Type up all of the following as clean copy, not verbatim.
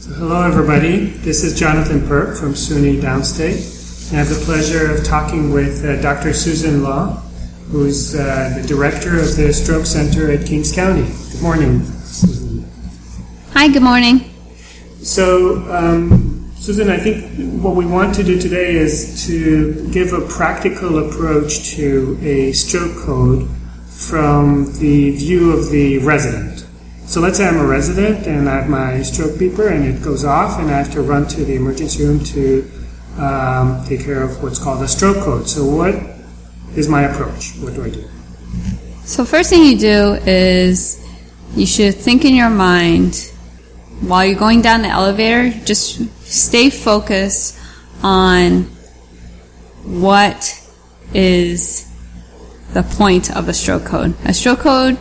Hello, everybody. This is Jonathan Perk from SUNY Downstate. I have the pleasure of talking with Dr. Susan Law, who's the director of the Stroke Center at Kings County. Good morning, Susan. Hi, good morning. So, Susan, I think what we want to do today is to give a practical approach to a stroke code from the view of the resident. So let's say I'm a resident and I have my stroke beeper and it goes off and I have to run to the emergency room to take care of what's called a stroke code. So what is my approach? What do I do? So first thing you do is you should think in your mind while you're going down the elevator, just stay focused on what is the point of a stroke code. A stroke code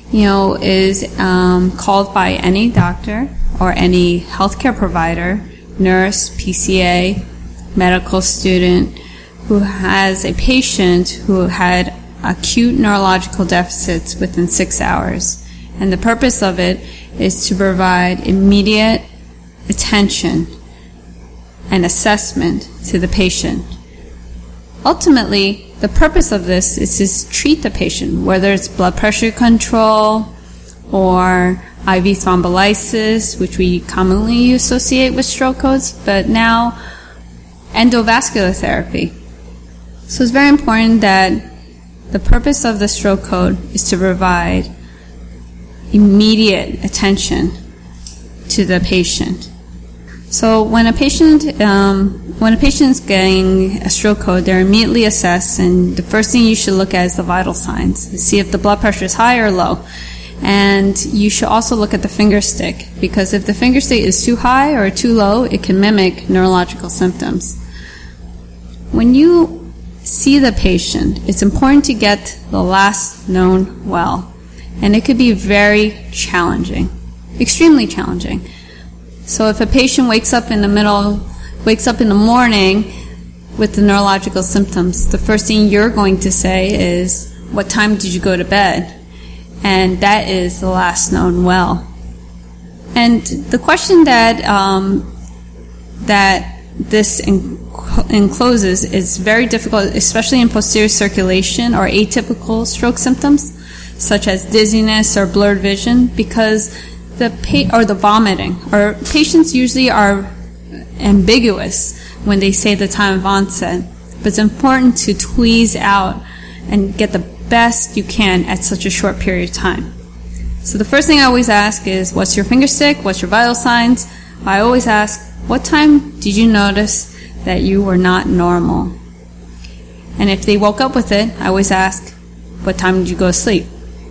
is called by any doctor or any healthcare provider, nurse, PCA, medical student who has a patient who had acute neurological deficits within 6 hours. And the purpose of it is to provide immediate attention and assessment to the patient. Ultimately, the purpose of this is to treat the patient, whether it's blood pressure control or IV thrombolysis, which we commonly associate with stroke codes, but now endovascular therapy. So it's very important that the purpose of the stroke code is to provide immediate attention to the patient. So when a patient is getting a stroke code, they're immediately assessed, and the first thing you should look at is the vital signs to see if the blood pressure is high or low. And you should also look at the finger stick, because if the finger stick is too high or too low, it can mimic neurological symptoms. When you see the patient, it's important to get the last known well, and it could be very challenging, extremely challenging. So if a patient wakes up in the morning with the neurological symptoms, the first thing you're going to say is, what time did you go to bed? And that is the last known well. And the question that this encloses is very difficult, especially in posterior circulation or atypical stroke symptoms, such as dizziness or blurred vision, because the vomiting, or patients usually are ambiguous when they say the time of onset, but it's important to tweeze out and get the best you can at such a short period of time. So the first thing I always ask is, what's your finger stick? What's your vital signs? I always ask, what time did you notice that you were not normal? And if they woke up with it, I always ask, what time did you go to sleep?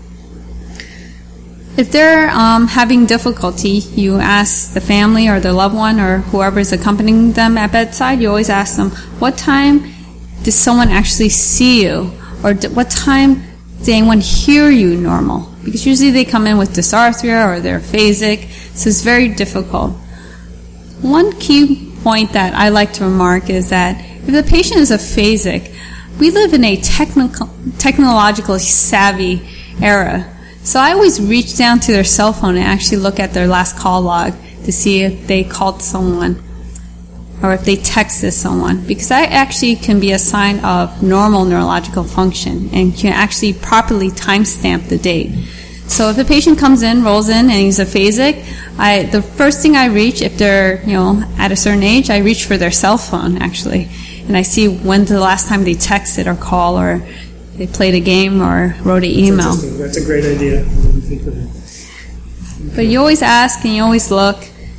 If they're having difficulty, you ask the family or their loved one or whoever is accompanying them at bedside, you always ask them, what time did someone actually see you? Or what time did anyone hear you normal? Because usually they come in with dysarthria or they're phasic, so it's very difficult. One key point that I like to remark is that if the patient is aphasic, we live in a technologically savvy era. So I always reach down to their cell phone and actually look at their last call log to see if they called someone or if they texted someone, because that actually can be a sign of normal neurological function and can actually properly timestamp the date. So if a patient comes in, rolls in, and he's aphasic, the first thing I reach, if they're at a certain age, I reach for their cell phone actually, and I see when's the last time they texted or called or they played a game or wrote an email. That's a great idea. I didn't think of it. But you always ask and you always look.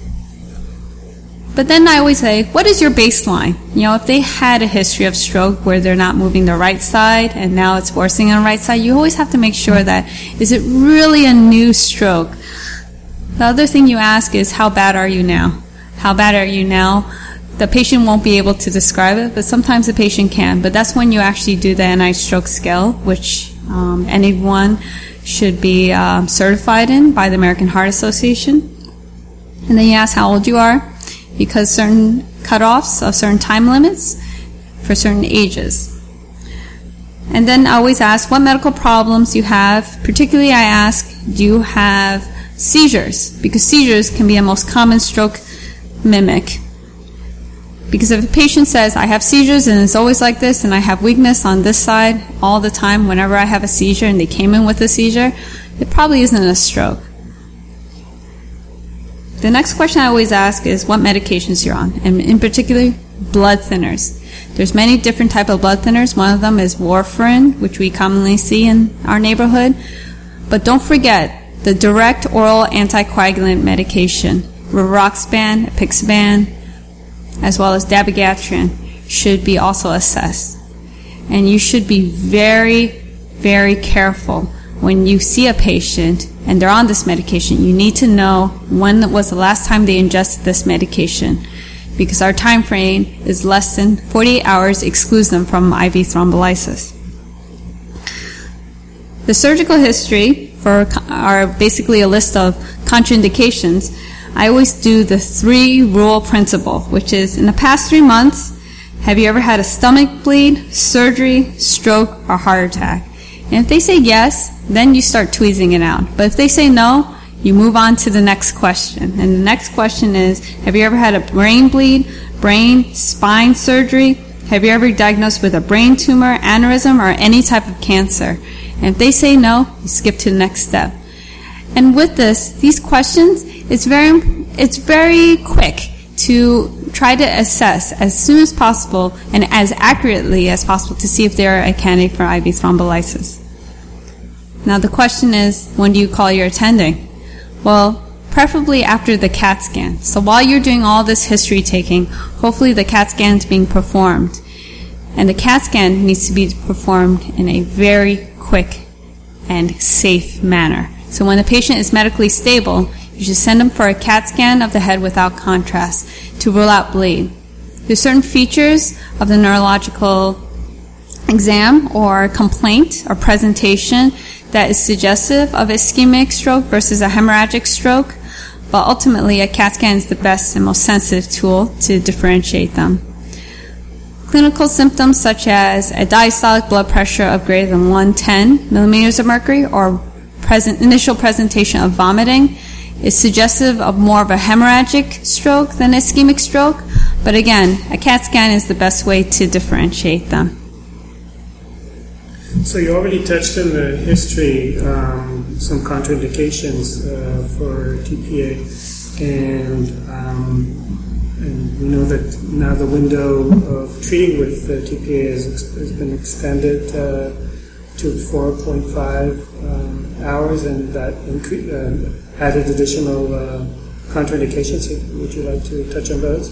But then I always say, what is your baseline? If they had a history of stroke where they're not moving the right side and now it's worsening on the right side, you always have to make sure that, is it really a new stroke? The other thing you ask is, how bad are you now? How bad are you now? The patient won't be able to describe it, but sometimes the patient can. But that's when you actually do the NIH stroke scale, which anyone should be certified in by the American Heart Association. And then you ask how old you are, because certain cutoffs of certain time limits for certain ages. And then I always ask what medical problems you have. Particularly I ask, do you have seizures? Because seizures can be a most common stroke mimic. Because if a patient says, I have seizures and it's always like this, and I have weakness on this side all the time whenever I have a seizure, and they came in with a seizure, it probably isn't a stroke. The next question I always ask is what medications you're on, and in particular, blood thinners. There's many different types of blood thinners. One of them is warfarin, which we commonly see in our neighborhood. But don't forget the direct oral anticoagulant medication, rivaroxaban, apixaban, as well as dabigatran should be also assessed. And you should be very, very careful when you see a patient and they're on this medication. You need to know when was the last time they ingested this medication, because our time frame is less than 48 hours, excludes them from IV thrombolysis. The surgical history for are basically a list of contraindications. I always do the 3-rule principle, which is in the past 3 months, have you ever had a stomach bleed, surgery, stroke, or heart attack? And if they say yes, then you start tweezing it out. But if they say no, you move on to the next question. And the next question is, have you ever had a brain bleed, brain, spine surgery? Have you ever been diagnosed with a brain tumor, aneurysm, or any type of cancer? And if they say no, you skip to the next step. And with these questions, it's very quick to try to assess as soon as possible and as accurately as possible to see if they're a candidate for IV thrombolysis. Now the question is, when do you call your attending? Well, preferably after the CAT scan. So while you're doing all this history taking, hopefully the CAT scan is being performed. And the CAT scan needs to be performed in a very quick and safe manner. So when the patient is medically stable, you should send them for a CAT scan of the head without contrast to rule out bleed. There's certain features of the neurological exam or complaint or presentation that is suggestive of ischemic stroke versus a hemorrhagic stroke, but ultimately a CAT scan is the best and most sensitive tool to differentiate them. Clinical symptoms such as a diastolic blood pressure of greater than 110 millimeters of mercury or initial presentation of vomiting is suggestive of more of a hemorrhagic stroke than ischemic stroke, but again, a CAT scan is the best way to differentiate them. So you already touched on the history, some contraindications for TPA, and we know that now the window of treating with TPA has been extended to 4.5 hours, and that added additional contraindications. Would you like to touch on those?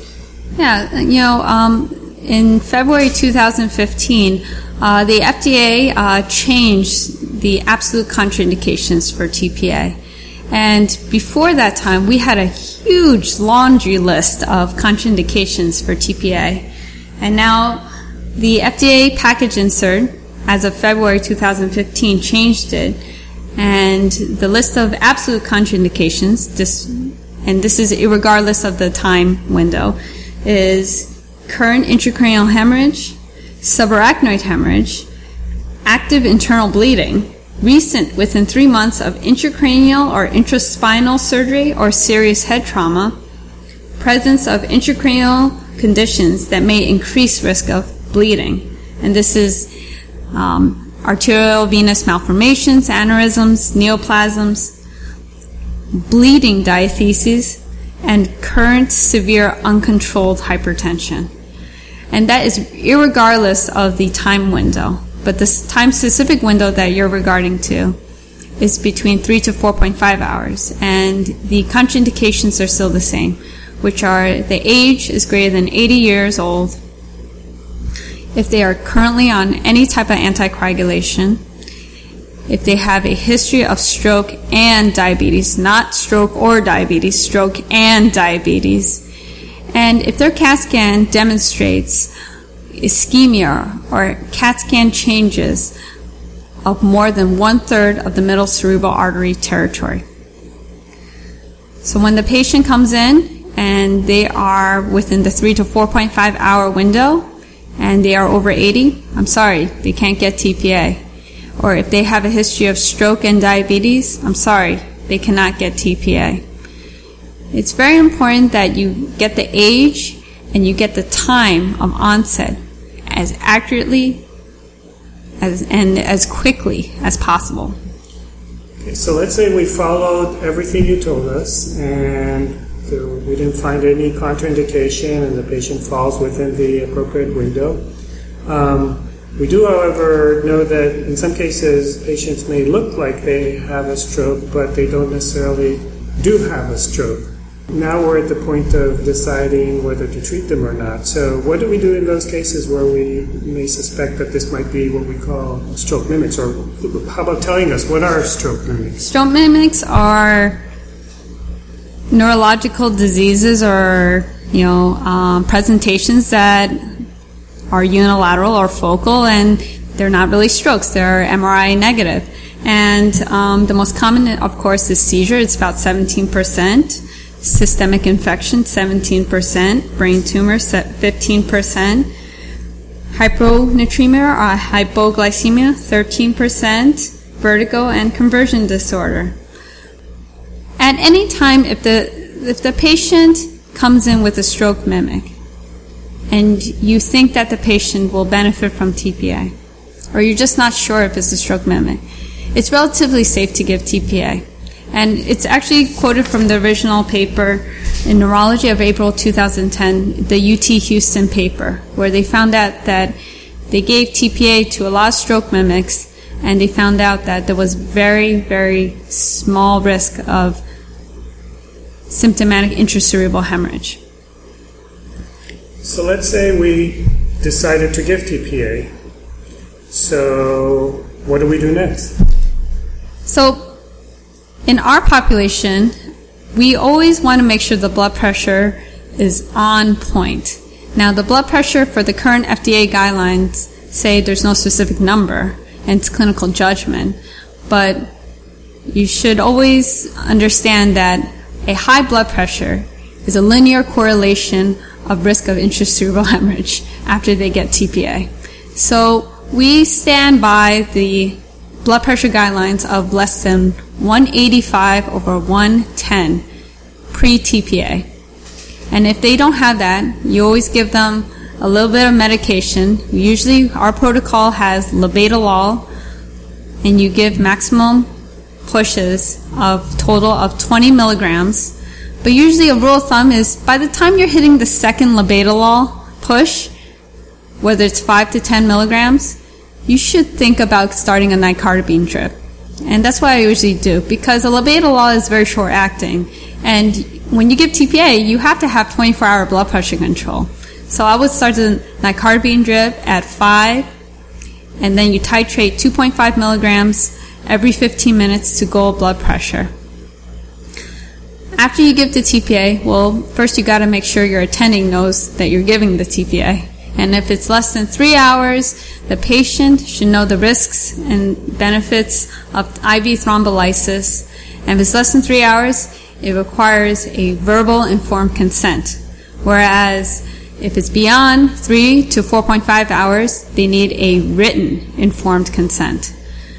Yeah, in February 2015, the FDA changed the absolute contraindications for TPA. And before that time, we had a huge laundry list of contraindications for TPA. And now the FDA package insert, as of February 2015, changed it. And the list of absolute contraindications, and this is irregardless of the time window, is current intracranial hemorrhage, subarachnoid hemorrhage, active internal bleeding, recent within 3 months of intracranial or intraspinal surgery or serious head trauma, presence of intracranial conditions that may increase risk of bleeding. And this is arterial venous malformations, aneurysms, neoplasms, bleeding diatheses, and current severe uncontrolled hypertension. And that is irregardless of the time window. But this time-specific window that you're regarding to is between 3 to 4.5 hours. And the contraindications are still the same, which are the age is greater than 80 years old, if they are currently on any type of anticoagulation, if they have a history of stroke and diabetes, not stroke or diabetes, stroke and diabetes, and if their CAT scan demonstrates ischemia or CAT scan changes of more than 1/3 of the middle cerebral artery territory. So when the patient comes in and they are within the 3 to 4.5 hour window and they are over 80, I'm sorry, they can't get TPA. Or if they have a history of stroke and diabetes, I'm sorry, they cannot get TPA. it's very important that you get the age and you get the time of onset as accurately and as quickly as possible. Okay, so let's say we followed everything you told us and we didn't find any contraindication and the patient falls within the appropriate window. We do, however, know that in some cases patients may look like they have a stroke, but they don't necessarily do have a stroke. Now we're at the point of deciding whether to treat them or not. So what do we do in those cases where we may suspect that this might be what we call stroke mimics? Or how about telling us, what are stroke mimics? Stroke mimics are neurological diseases or, presentations that are unilateral or focal, and they're not really strokes. They're MRI negative. And the most common, of course, is seizure. It's about 17%. Systemic infection, 17%. Brain tumor, 15%. Hyponatremia or hypoglycemia, 13%. Vertigo and conversion disorder. At any time, if the patient comes in with a stroke mimic, and you think that the patient will benefit from TPA, or you're just not sure if it's a stroke mimic, it's relatively safe to give TPA. And it's actually quoted from the original paper in Neurology of April 2010, the UT Houston paper, where they found out that they gave TPA to a lot of stroke mimics, and they found out that there was very, very small risk of symptomatic intracerebral hemorrhage. So let's say we decided to give TPA. So what do we do next? So in our population, we always want to make sure the blood pressure is on point. Now, the blood pressure for the current FDA guidelines say there's no specific number, and it's clinical judgment. But you should always understand that a high blood pressure is a linear correlation of risk of intracerebral hemorrhage after they get TPA. So we stand by the blood pressure guidelines of less than 185 over 110 pre-TPA. And if they don't have that, you always give them a little bit of medication. Usually our protocol has labetalol, and you give maximum pushes of total of 20 milligrams. But usually a rule of thumb is by the time you're hitting the second labetalol push, whether it's 5 to 10 milligrams, you should think about starting a nicardipine drip. And that's what I usually do, because a labetalol is very short acting. And when you give TPA, you have to have 24-hour blood pressure control. So I would start the nicardipine drip at 5, and then you titrate 2.5 milligrams every 15 minutes to goal blood pressure. After you give the TPA, well, first you got to make sure your attending knows that you're giving the TPA. And if it's less than 3 hours, the patient should know the risks and benefits of IV thrombolysis. And if it's less than 3 hours, it requires a verbal informed consent. Whereas if it's beyond 3 to 4.5 hours, they need a written informed consent.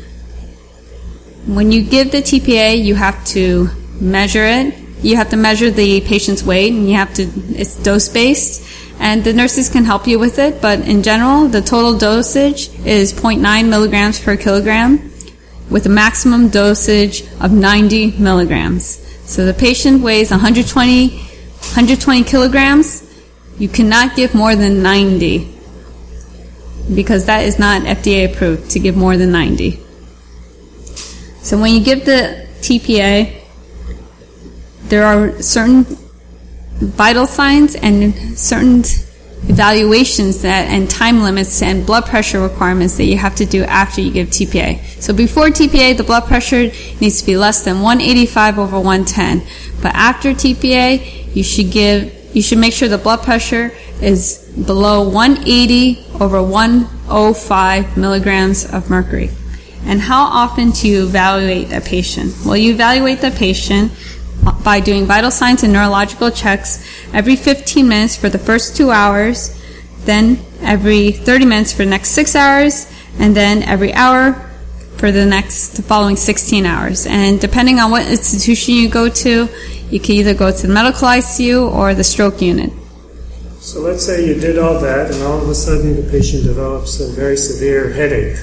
When you give the TPA, you have to measure it. You have to measure the patient's weight, and it's dose-based. And the nurses can help you with it, but in general, the total dosage is 0.9 milligrams per kilogram with a maximum dosage of 90 milligrams. So the patient weighs 120 kilograms. You cannot give more than 90, because that is not FDA approved to give more than 90. So when you give the TPA, there are certain vital signs and certain evaluations and time limits and blood pressure requirements that you have to do after you give TPA. So before TPA, the blood pressure needs to be less than 185 over 110. But after TPA, you should make sure the blood pressure is below 180 over 105 milligrams of mercury. And how often do you evaluate a patient? Well, you evaluate the patient by doing vital signs and neurological checks every 15 minutes for the first 2 hours, then every 30 minutes for the next 6 hours, and then every hour for the following 16 hours. And depending on what institution you go to, you can either go to the medical ICU or the stroke unit. So let's say you did all that and all of a sudden the patient develops a very severe headache.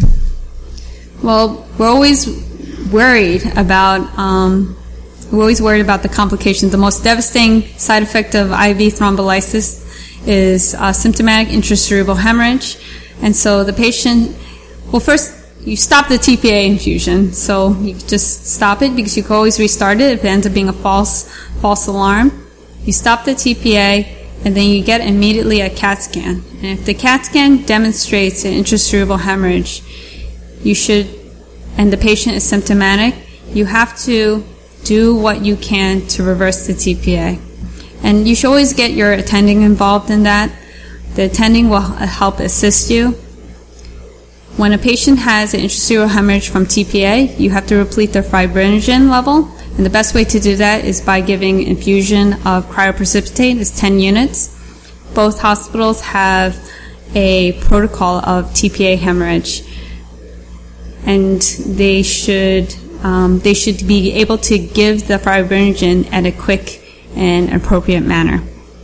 Well, we're always worried about the complications. The most devastating side effect of IV thrombolysis is symptomatic intracerebral hemorrhage. And so the patient, well, first you stop the TPA infusion. So you just stop it because you can always restart it if it ends up being a false alarm. You stop the TPA and then you get immediately a CAT scan. And if the CAT scan demonstrates an intracerebral hemorrhage, and the patient is symptomatic, you have to do what you can to reverse the TPA. And you should always get your attending involved in that. The attending will help assist you. When a patient has an intracerebral hemorrhage from TPA, you have to replete their fibrinogen level. And the best way to do that is by giving infusion of cryoprecipitate, is 10 units. Both hospitals have a protocol of TPA hemorrhage. And they should be able to give the fibrinogen at a quick and appropriate manner.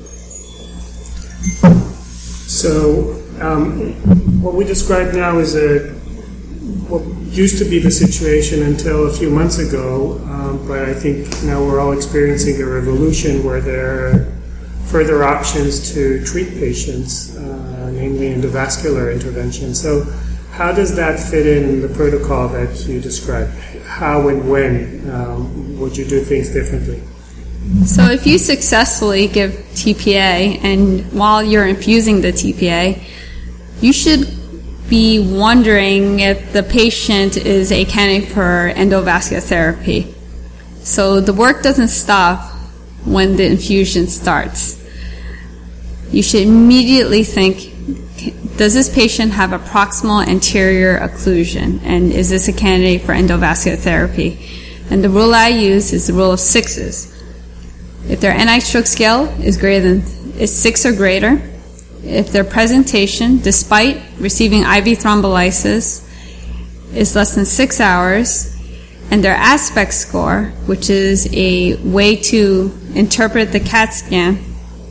So what we describe now is what used to be the situation until a few months ago, but I think now we're all experiencing a revolution where there are further options to treat patients, namely endovascular intervention. So how does that fit in the protocol that you described? How and when would you do things differently? So if you successfully give TPA, and while you're infusing the TPA, you should be wondering if the patient is a candidate for endovascular therapy. So the work doesn't stop when the infusion starts. You should immediately think, does this patient have a proximal anterior occlusion? And is this a candidate for endovascular therapy? And the rule I use is the rule of sixes. If their NI stroke scale is 6 or greater, if their presentation, despite receiving IV thrombolysis, is less than 6 hours, and their aspect score, which is a way to interpret the CAT scan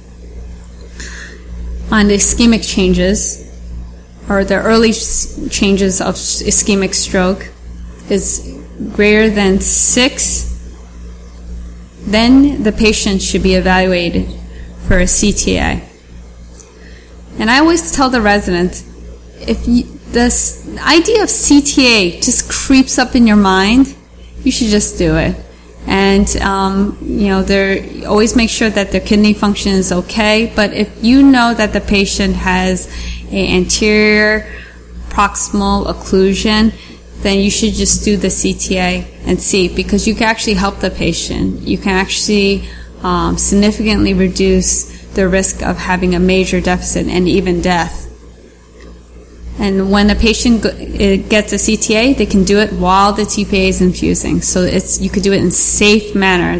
on the ischemic changes, or the early changes of ischemic stroke, is greater than 6, then the patient should be evaluated for a CTA. And I always tell the residents, if this idea of CTA just creeps up in your mind, you should just do it. And, always make sure that their kidney function is okay. But if you know that the patient has an anterior proximal occlusion, then you should just do the CTA and see, because you can actually help the patient. You can actually significantly reduce the risk of having a major deficit and even death. And when a patient gets a CTA, they can do it while the TPA is infusing. So you could do it in a safe manner.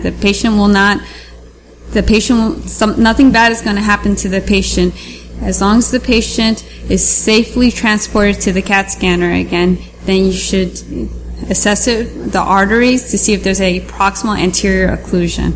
Nothing bad is going to happen to the patient. As long as the patient is safely transported to the CAT scanner again, then you should assess the arteries to see if there's a proximal anterior occlusion.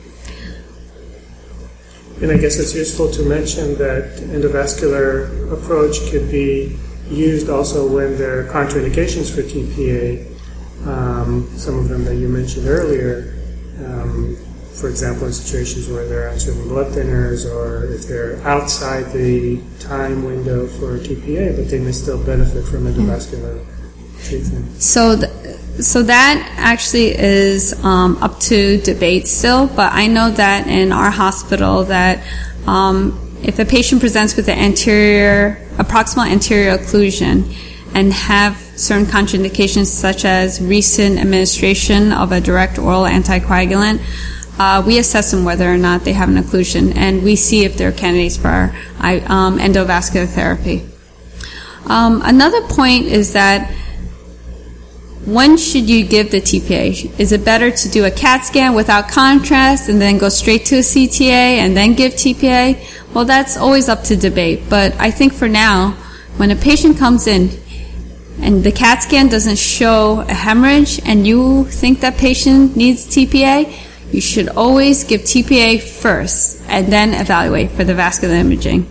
And I guess it's useful to mention that endovascular approach could be used also when there are contraindications for TPA, some of them that you mentioned earlier, for example, in situations where they're on certain blood thinners, or if they're outside the time window for TPA, but they may still benefit from endovascular treatment. So that actually is up to debate still, but I know that in our hospital that if a patient presents with a proximal anterior occlusion and have certain contraindications such as recent administration of a direct oral anticoagulant, we assess them whether or not they have an occlusion, and we see if they're candidates for endovascular therapy. Another point is that when should you give the TPA? Is it better to do a CAT scan without contrast and then go straight to a CTA and then give TPA? Well, that's always up to debate. But I think for now, when a patient comes in, and the CAT scan doesn't show a hemorrhage and you think that patient needs TPA, you should always give TPA first and then evaluate for the vascular imaging.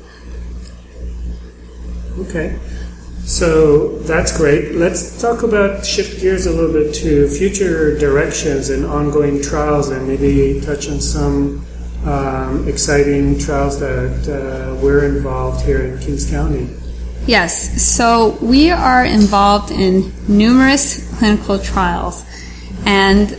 Okay, so that's great. Let's shift gears a little bit to future directions and ongoing trials, and maybe touch on some exciting trials that we're involved here in Kings County. Yes, so we are involved in numerous clinical trials, and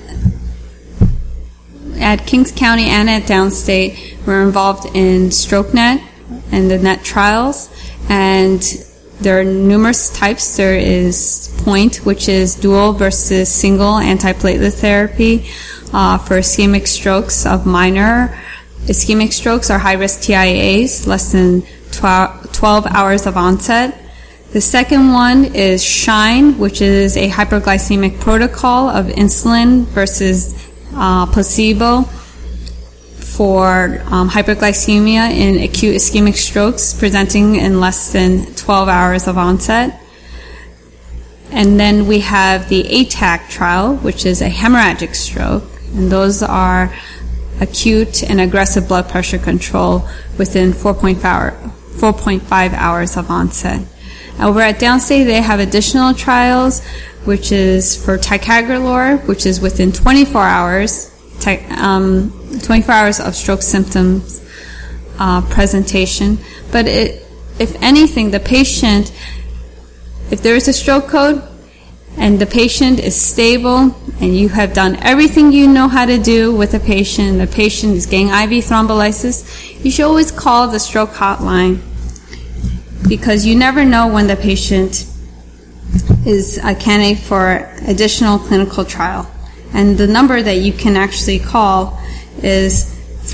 at Kings County and at Downstate, we're involved in StrokeNet and the NET trials, and there are numerous types. There is POINT, which is dual versus single antiplatelet therapy for ischemic strokes of minor ischemic strokes or high-risk TIAs, less than 12 hours of onset. The second one is SHINE, which is a hyperglycemic protocol of insulin versus placebo for hyperglycemia in acute ischemic strokes presenting in less than 12 hours of onset. And then we have the ATAC trial, which is a hemorrhagic stroke, and those are acute and aggressive blood pressure control within 4.5 hours of onset. Over at Downstate, they have additional trials, which is for ticagrelor, which is within 24 hours, 24 hours of stroke symptoms presentation. But if anything, the patient, if there is a stroke code and the patient is stable and you have done everything you know how to do with the patient and the patient is getting IV thrombolysis, you should always call the stroke hotline, because you never know when the patient is a candidate for additional clinical trial. And the number that you can actually call is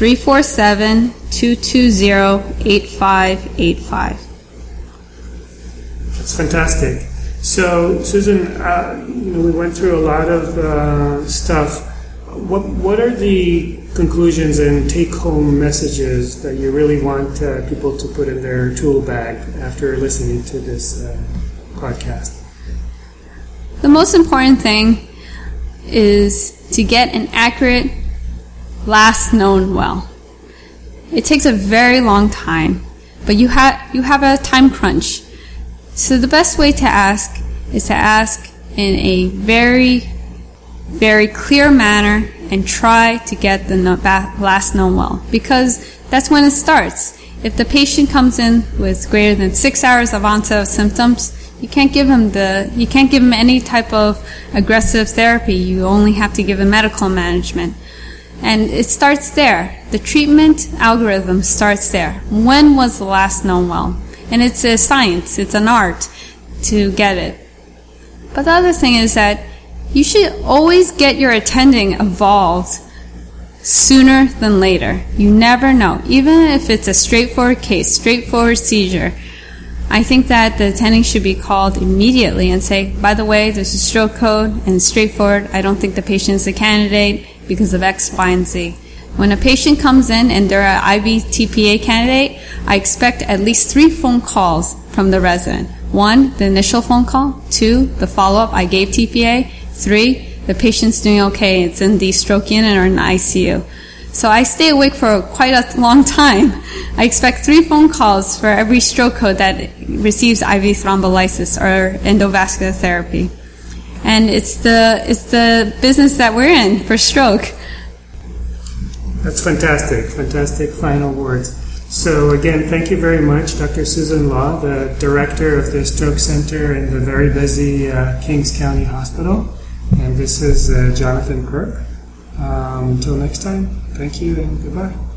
347-220-8585. That's fantastic. So, Susan, we went through a lot of stuff. What are the conclusions and take-home messages that you really want people to put in their tool bag after listening to this podcast? The most important thing is to get an accurate last known well. It takes a very long time, but you have a time crunch. So the best way to ask is to ask in a very, very clear manner and try to get the last known well, because that's when it starts. If the patient comes in with greater than 6 hours of onset of symptoms, you can't give him any type of aggressive therapy. You only have to give him medical management. And it starts there. The treatment algorithm starts there. When was the last known well? And it's a science, it's an art to get it. But the other thing is that you should always get your attending involved sooner than later. You never know. Even if it's a straightforward case, straightforward seizure, I think that the attending should be called immediately and say, by the way, there's a stroke code and it's straightforward. I don't think the patient is a candidate because of X, Y, and Z. When a patient comes in and they're an IV TPA candidate, I expect at least 3 phone calls from the resident. 1, the initial phone call. 2, the follow-up, I gave TPA. 3, the patient's doing okay. It's in the stroke unit or in the ICU. So I stay awake for quite a long time. I expect 3 phone calls for every stroke code that receives IV thrombolysis or endovascular therapy. And it's the business that we're in for stroke. That's fantastic. Fantastic final words. So again, thank you very much, Dr. Susan Law, the director of the Stroke Center in the very busy Kings County Hospital. And this is Jonathan Kirk. Until next time, thank you and goodbye.